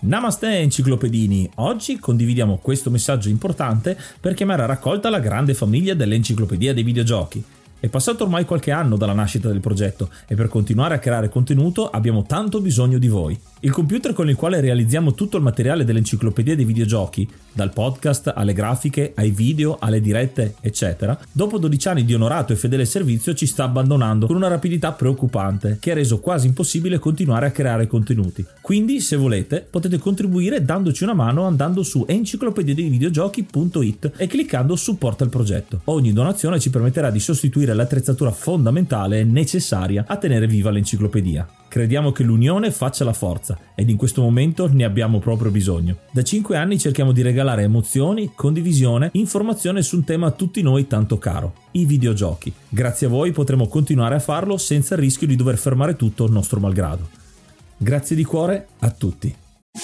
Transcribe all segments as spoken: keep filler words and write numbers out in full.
Namaste enciclopedini, oggi condividiamo questo messaggio importante per chiamare a raccolta la grande famiglia dell'enciclopedia dei videogiochi. È passato ormai qualche anno dalla nascita del progetto e per continuare a creare contenuto abbiamo tanto bisogno di voi. Il computer con il quale realizziamo tutto il materiale dell'enciclopedia dei videogiochi, dal podcast alle grafiche, ai video, alle dirette, eccetera, dopo dodici anni di onorato e fedele servizio ci sta abbandonando con una rapidità preoccupante che ha reso quasi impossibile continuare a creare contenuti. Quindi, se volete, potete contribuire dandoci una mano andando su enciclopedia dei videogiochi punto it e cliccando supporta il progetto. Ogni donazione ci permetterà di sostituire l'attrezzatura fondamentale necessaria a tenere viva l'enciclopedia. Crediamo che l'unione faccia la forza ed in questo momento ne abbiamo proprio bisogno. Da cinque anni cerchiamo di regalare emozioni, condivisione, informazione su un tema a tutti noi tanto caro, i videogiochi. Grazie a voi potremo continuare a farlo senza il rischio di dover fermare tutto nostro malgrado. Grazie di cuore a tutti.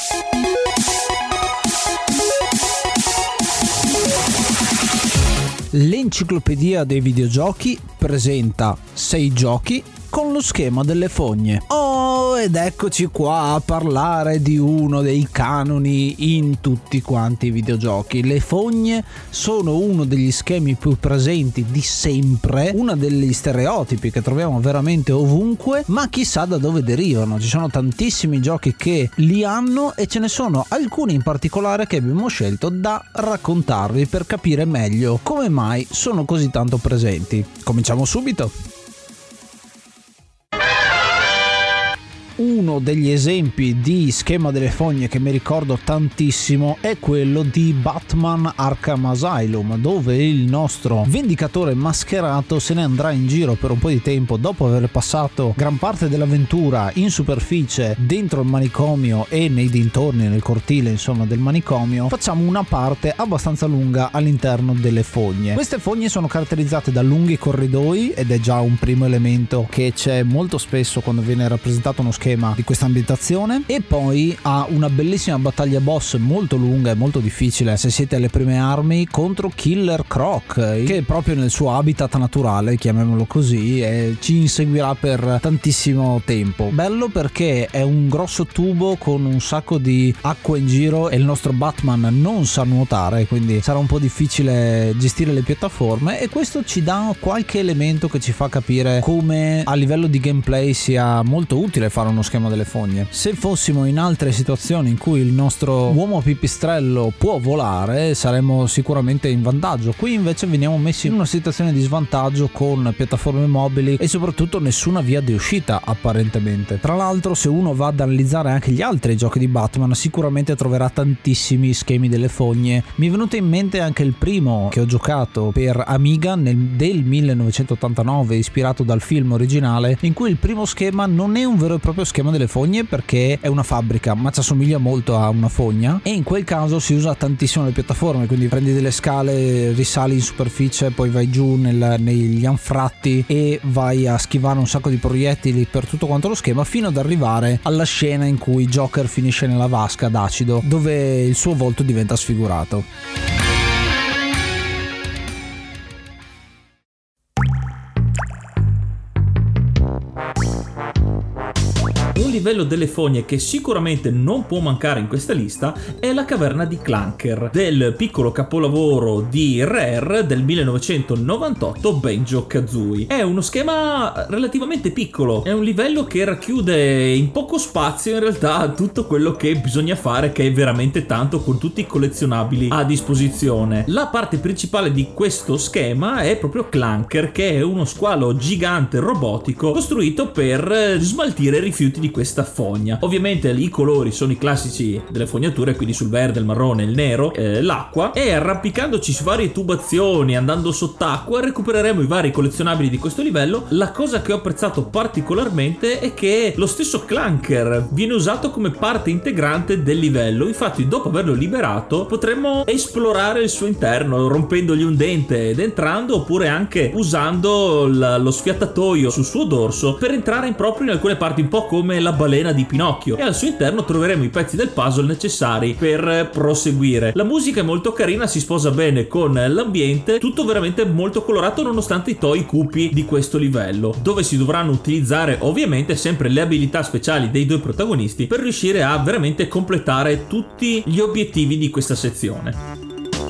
L'enciclopedia dei videogiochi presenta sei giochi con lo schema delle fogne. Oh, ed eccoci qua a parlare di uno dei canoni in tutti quanti i videogiochi. Le fogne sono uno degli schemi più presenti di sempre, uno degli stereotipi che troviamo veramente ovunque, ma chissà da dove derivano. Ci sono tantissimi giochi che li hanno e ce ne sono alcuni in particolare che abbiamo scelto da raccontarvi per capire meglio come mai sono così tanto presenti. Cominciamo subito. Uno degli esempi di schema delle fogne che mi ricordo tantissimo è quello di Batman Arkham Asylum, dove il nostro vendicatore mascherato se ne andrà in giro per un po' di tempo dopo aver passato gran parte dell'avventura in superficie dentro il manicomio e nei dintorni, nel cortile insomma del manicomio. Facciamo una parte abbastanza lunga all'interno delle fogne. Queste fogne sono caratterizzate da lunghi corridoi ed è già un primo elemento che c'è molto spesso quando viene rappresentato uno schema di questa ambientazione, e poi ha una bellissima battaglia boss molto lunga e molto difficile se siete alle prime armi contro Killer Croc, che proprio nel suo habitat naturale, chiamiamolo così, e ci inseguirà per tantissimo tempo. Bello perché è un grosso tubo con un sacco di acqua in giro e il nostro Batman non sa nuotare, quindi sarà un po' difficile gestire le piattaforme, e questo ci dà qualche elemento che ci fa capire come a livello di gameplay sia molto utile fare uno schema delle fogne. Se fossimo in altre situazioni in cui il nostro uomo pipistrello può volare, saremmo sicuramente in vantaggio. Qui invece veniamo messi in una situazione di svantaggio con piattaforme mobili e soprattutto nessuna via di uscita apparentemente. Tra l'altro, se uno va ad analizzare anche gli altri giochi di Batman, sicuramente troverà tantissimi schemi delle fogne. Mi è venuto in mente anche il primo che ho giocato per Amiga nel, del millenovecentottantanove, ispirato dal film originale, in cui il primo schema non è un vero e proprio schema delle fogne perché è una fabbrica, ma ci assomiglia molto a una fogna, e in quel caso si usa tantissimo le piattaforme, quindi prendi delle scale, risali in superficie, poi vai giù nel, negli anfratti e vai a schivare un sacco di proiettili per tutto quanto lo schema, fino ad arrivare alla scena in cui Joker finisce nella vasca d'acido dove il suo volto diventa sfigurato. Un livello delle fogne che sicuramente non può mancare in questa lista è la caverna di Clunker, del piccolo capolavoro di Rare del millenovecentonovantotto Banjo-Kazooie. È uno schema relativamente piccolo, è un livello che racchiude in poco spazio in realtà tutto quello che bisogna fare, che è veramente tanto, con tutti i collezionabili a disposizione. La parte principale di questo schema è proprio Clunker, che è uno squalo gigante robotico costruito per smaltire rifiuti di questa fogna. Ovviamente i colori sono i classici delle fognature, quindi sul verde, il marrone, il nero, eh, l'acqua, e arrampicandoci su varie tubazioni, andando sott'acqua, recupereremo i vari collezionabili di questo livello. La cosa che ho apprezzato particolarmente è che lo stesso Clunker viene usato come parte integrante del livello. Infatti, dopo averlo liberato, potremmo esplorare il suo interno rompendogli un dente ed entrando, oppure anche usando l- lo sfiatatoio sul suo dorso per entrare in proprio in alcune parti, un po' come la balena balena di Pinocchio, e al suo interno troveremo i pezzi del puzzle necessari per proseguire. La musica è molto carina, si sposa bene con l'ambiente, tutto veramente molto colorato nonostante i toni cupi di questo livello, dove si dovranno utilizzare ovviamente sempre le abilità speciali dei due protagonisti per riuscire a veramente completare tutti gli obiettivi di questa sezione.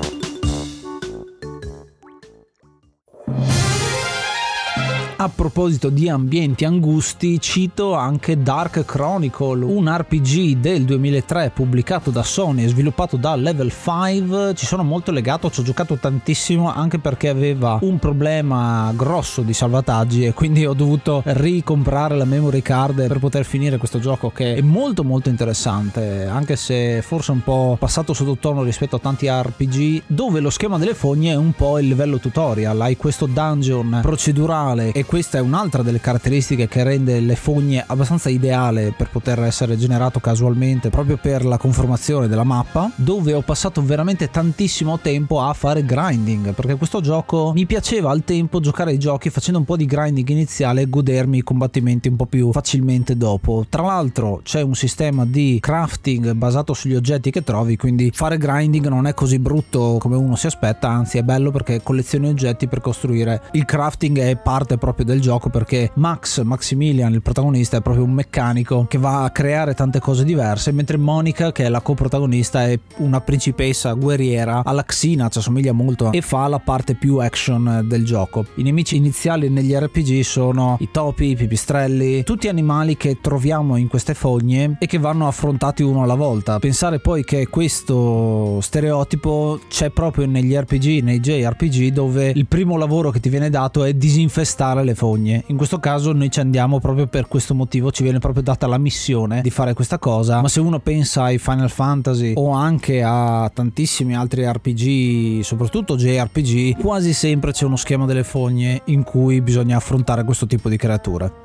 A proposito di ambienti angusti, cito anche Dark Chronicle, un R P G del duemilatré pubblicato da Sony e sviluppato da Level cinque. Ci sono molto legato, ci ho giocato tantissimo anche perché aveva un problema grosso di salvataggi e quindi ho dovuto ricomprare la memory card per poter finire questo gioco, che è molto molto interessante, anche se forse un po' passato sottotono rispetto a tanti R P G dove lo schema delle fogne è un po' il livello tutorial. Hai questo dungeon procedurale e questa è un'altra delle caratteristiche che rende le fogne abbastanza ideale per poter essere generato casualmente, proprio per la conformazione della mappa, dove ho passato veramente tantissimo tempo a fare grinding, perché questo gioco mi piaceva al tempo giocare ai giochi facendo un po' di grinding iniziale e godermi i combattimenti un po' più facilmente dopo. Tra l'altro c'è un sistema di crafting basato sugli oggetti che trovi, quindi fare grinding non è così brutto come uno si aspetta, anzi è bello perché collezioni oggetti per costruire. Il crafting è parte proprio del gioco, perché Max Maximilian, il protagonista, è proprio un meccanico che va a creare tante cose diverse, mentre Monica, che è la coprotagonista, è una principessa guerriera alla Xena, ci assomiglia molto, e fa la parte più action del gioco. I nemici iniziali negli R P G sono i topi, i pipistrelli, tutti animali che troviamo in queste fogne e che vanno affrontati uno alla volta. Pensare poi che questo stereotipo c'è proprio negli R P G, nei J R P G, dove il primo lavoro che ti viene dato è disinfestare le fogne. In questo caso noi ci andiamo proprio per questo motivo, ci viene proprio data la missione di fare questa cosa. Ma se uno pensa ai Final Fantasy o anche a tantissimi altri R P G, soprattutto J R P G, quasi sempre c'è uno schema delle fogne in cui bisogna affrontare questo tipo di creature.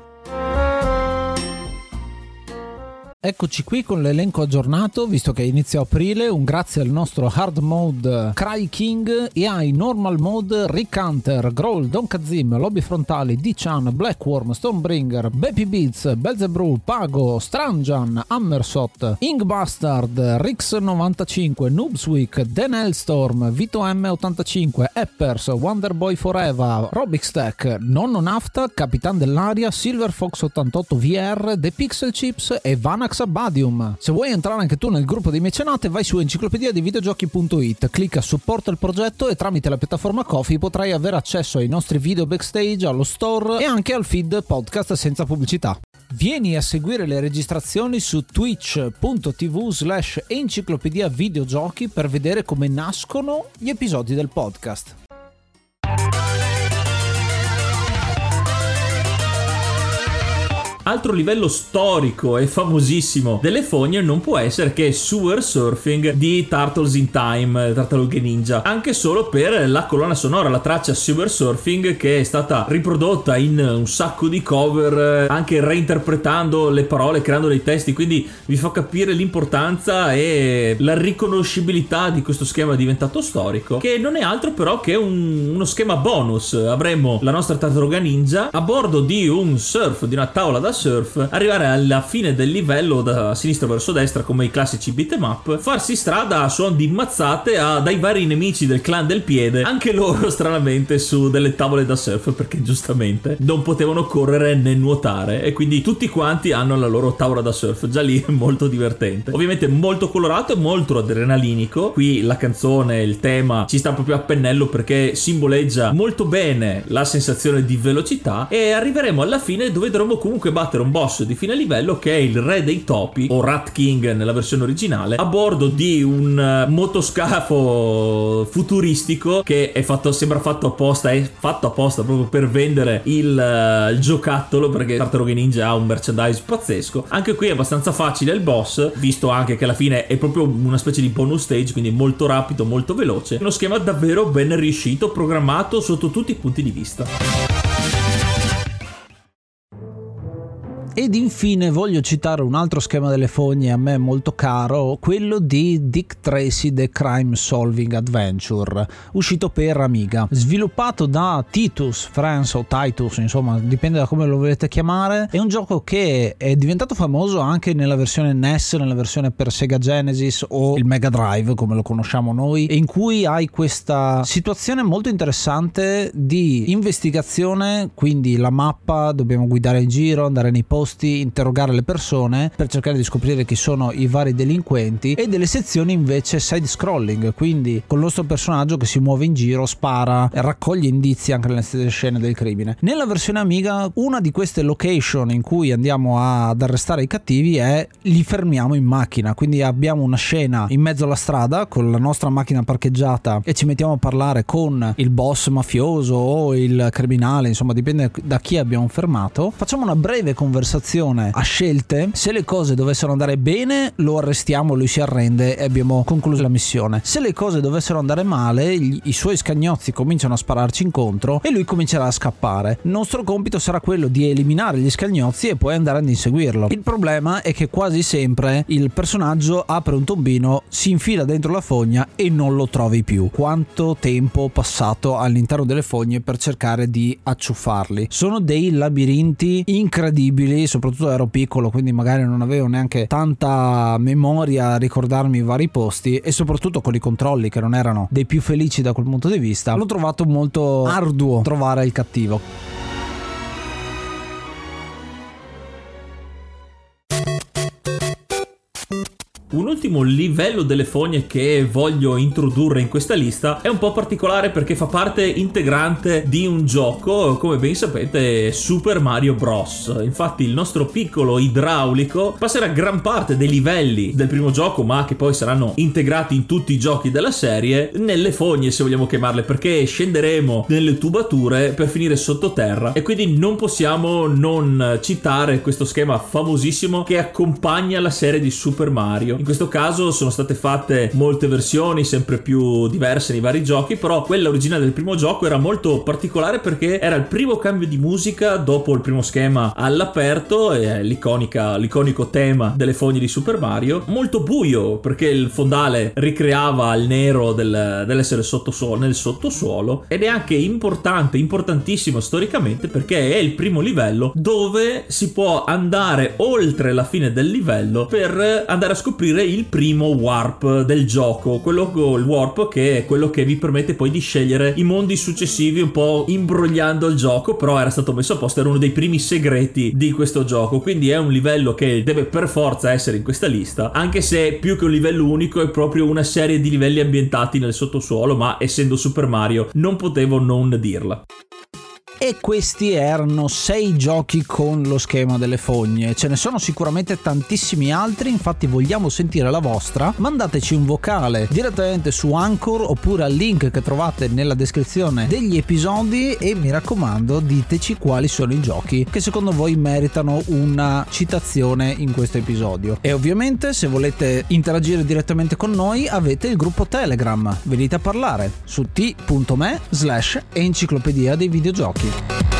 Eccoci qui con l'elenco aggiornato, visto che è inizio aprile. Un grazie al nostro hard mode Cry King e ai normal mode Rick Hunter, Growl, Don Kazim, Lobby Frontali, D-Chan, Blackworm, Stormbringer, Baby Beats, Belzebrew, Pago, Stranjan, Hammersot, Inkbastard, Rix novantacinque, Noobsweek, Dan Hellstorm, Vito M ottantacinque, Eppers, Wonderboy Forever, Robixtech, Nonno Nafta, Capitan dell'Aria, Silver Fox ottantotto V R, The Pixel Chips e Vanax Abadium. Se vuoi entrare anche tu nel gruppo dei mecenate, vai su enciclopedia di videogiochi punto it, clicca supporta il progetto e tramite la piattaforma Ko-fi potrai avere accesso ai nostri video backstage, allo store e anche al feed podcast senza pubblicità. Vieni a seguire le registrazioni su twitch punto tv slash enciclopedia videogiochi per vedere come nascono gli episodi del podcast. Altro livello storico e famosissimo delle fogne non può essere che Sewer Surfing di Turtles in Time, Tartarughe Ninja, anche solo per la colonna sonora, la traccia Sewer Surfing, che è stata riprodotta in un sacco di cover, anche reinterpretando le parole, creando dei testi, quindi vi fa capire l'importanza e la riconoscibilità di questo schema diventato storico, che non è altro però che un, uno schema bonus. Avremo la nostra Tartaruga Ninja a bordo di un surf, di una tavola da surf, arrivare alla fine del livello da sinistra verso destra come i classici beat 'em up, farsi strada a suon di mazzate a, dai vari nemici del clan del piede, anche loro stranamente su delle tavole da surf, perché giustamente non potevano correre né nuotare e quindi tutti quanti hanno la loro tavola da surf. Già lì è molto divertente, ovviamente molto colorato e molto adrenalinico. Qui la canzone, il tema ci sta proprio a pennello perché simboleggia molto bene la sensazione di velocità, e arriveremo alla fine dove dovremo comunque battere un boss di fine livello che è il re dei topi, o Rat King nella versione originale, a bordo di un motoscafo futuristico che è fatto, sembra fatto apposta, è fatto apposta proprio per vendere il, il giocattolo, perché Tartarughe Ninja ha un merchandise pazzesco. Anche qui è abbastanza facile il boss, visto anche che alla fine è proprio una specie di bonus stage, quindi molto rapido, molto veloce. Uno schema davvero ben riuscito, programmato sotto tutti i punti di vista. Ed Ed infine voglio citare un altro schema delle fogne a me molto caro, quello di Dick Tracy The Crime Solving Adventure, uscito per Amiga, sviluppato da Titus France o Titus, insomma dipende da come lo volete chiamare. È un gioco che è diventato famoso anche nella versione N E S, nella versione per Sega Genesis o il Mega Drive come lo conosciamo noi, in cui hai questa situazione molto interessante di investigazione, quindi la mappa, dobbiamo guidare in giro, andare nei posti, interrogare le persone per cercare di scoprire chi sono i vari delinquenti, e delle sezioni invece side scrolling, quindi con il nostro personaggio che si muove in giro, spara, raccoglie indizi anche nelle stesse scene del crimine. Nella versione Amiga una di queste location in cui andiamo ad arrestare i cattivi è li fermiamo in macchina, quindi abbiamo una scena in mezzo alla strada con la nostra macchina parcheggiata e ci mettiamo a parlare con il boss mafioso o il criminale, insomma dipende da chi abbiamo fermato, facciamo una breve conversazione a scelte, se le cose dovessero andare bene lo arrestiamo, lui si arrende e abbiamo concluso la missione. Se le cose dovessero andare male, gli, i suoi scagnozzi cominciano a spararci incontro e lui comincerà a scappare. Il nostro compito sarà quello di eliminare gli scagnozzi e poi andare ad inseguirlo. Il problema è che quasi sempre il personaggio apre un tombino, si infila dentro la fogna e non lo trovi più. Quanto tempo ho passato all'interno delle fogne per cercare di acciuffarli. Sono dei labirinti incredibili, soprattutto ero piccolo quindi magari non avevo neanche tanta memoria a ricordarmi i vari posti, e soprattutto con i controlli che non erano dei più felici da quel punto di vista, l'ho trovato molto arduo trovare il cattivo. Un ultimo livello delle fogne che voglio introdurre in questa lista è un po' particolare perché fa parte integrante di un gioco, come ben sapete, Super Mario Bros. Infatti il nostro piccolo idraulico passerà gran parte dei livelli del primo gioco, ma che poi saranno integrati in tutti i giochi della serie, nelle fogne, se vogliamo chiamarle, perché scenderemo nelle tubature per finire sottoterra, e quindi non possiamo non citare questo schema famosissimo che accompagna la serie di Super Mario. In questo caso sono state fatte molte versioni sempre più diverse nei vari giochi, però quella originale del primo gioco era molto particolare perché era il primo cambio di musica dopo il primo schema all'aperto, e l'iconica, l'iconico tema delle fogne di Super Mario, molto buio perché il fondale ricreava il nero del, dell'essere sottosuolo, nel sottosuolo, ed è anche importante, importantissimo storicamente perché è il primo livello dove si può andare oltre la fine del livello per andare a scoprire il primo warp del gioco, quello il warp che è quello che vi permette poi di scegliere i mondi successivi, un po' imbrogliando il gioco, però era stato messo apposta, era uno dei primi segreti di questo gioco, quindi è un livello che deve per forza essere in questa lista, anche se più che un livello unico è proprio una serie di livelli ambientati nel sottosuolo, ma essendo Super Mario non potevo non dirla. E questi erano sei giochi con lo schema delle fogne. Ce ne sono sicuramente tantissimi altri, infatti vogliamo sentire la vostra. Mandateci un vocale direttamente su Anchor oppure al link che trovate nella descrizione degli episodi, e mi raccomando diteci quali sono i giochi che secondo voi meritano una citazione in questo episodio. E ovviamente se volete interagire direttamente con noi avete il gruppo Telegram, venite a parlare su t punto m e slash enciclopedia dei videogiochi.